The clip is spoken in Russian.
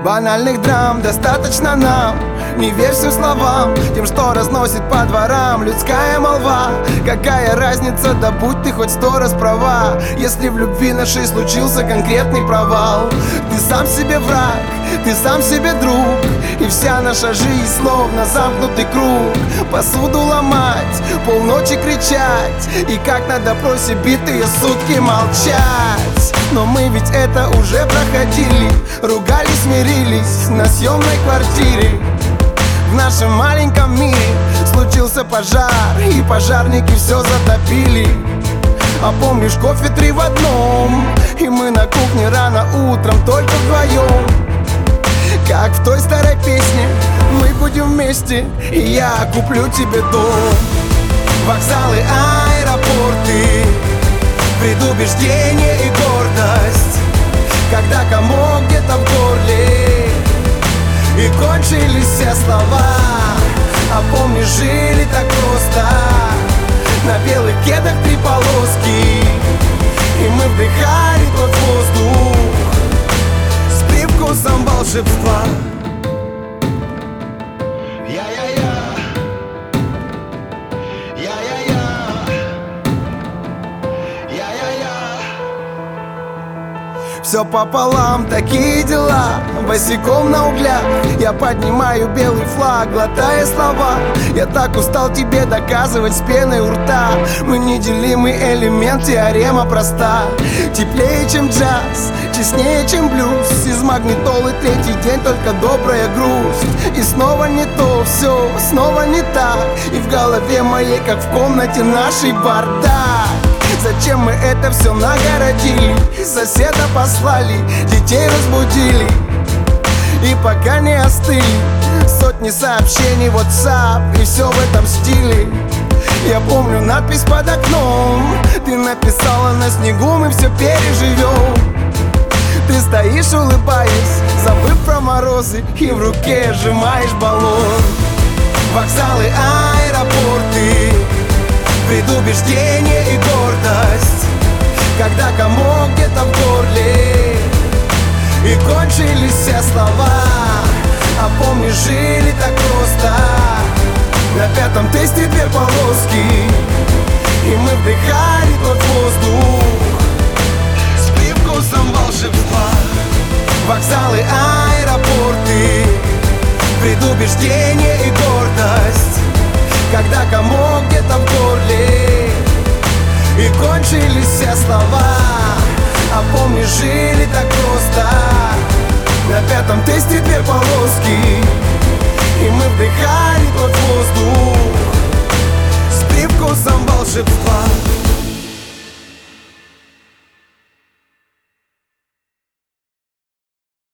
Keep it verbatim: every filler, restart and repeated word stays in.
Банальных драм достаточно нам. Не верь всем словам, тем, что разносит по дворам людская молва. Какая разница, да будь ты хоть сто раз права, если в любви нашей случился конкретный провал. Ты сам себе враг, ты сам себе друг, и вся наша жизнь словно замкнутый круг. Посуду ломать, полночи кричать, и как на допросе битые сутки молчать. Но мы ведь это уже проходили, ругались, мирились на съемной квартире. В нашем маленьком мире случился пожар, и пожарники все затопили. А помнишь, кофе три в одном, и мы на кухне рано утром только вдвоем. Как в той старой песне, мы будем вместе, и я куплю тебе дом. Вокзалы, аэропорты, предубеждение и гордость, когда комок где-то в горле, и кончились все слова. А помнишь, жили так просто, на белых кедах три полоски, и мы вдыхали тот воздух с привкусом волшебства. Я-я-я, я-я-я, я-я-я. Все пополам, такие дела, босиком на углях я поднимаю белый флаг, глотая слова. Я так устал тебе доказывать с пеной у рта. Мы неделимый элемент, теорема проста. Теплее, чем джаз, честнее, чем блюз. Из магнитолы третий день только добрая грусть. И снова не то, все, снова не так. И в голове моей, как в комнате нашей, бардак. Зачем мы это все нагородили? Соседа послали, детей разбудили, и пока не остыли сотни сообщений в WhatsApp, и все в этом стиле. Я помню надпись под окном, ты написала: на снегу мы все переживем. Ты стоишь, улыбаясь, забыв про морозы, и в руке сжимаешь баллон. Вокзалы, аэропорты, предубеждение и гордость, когда комок где-то в горле, и кончились все слова. А помнишь, жили так просто, на пятом тесте две полоски, и мы вдыхали тот воздух с привкусом волшебства. Вокзалы, аэропорты, предубеждение и гордость, когда комок где-то в горле, и кончились все слова. А помнишь, жили так просто, на пятом тесте две полоски, и мы вдыхали тот воздух с привкусом волшебства.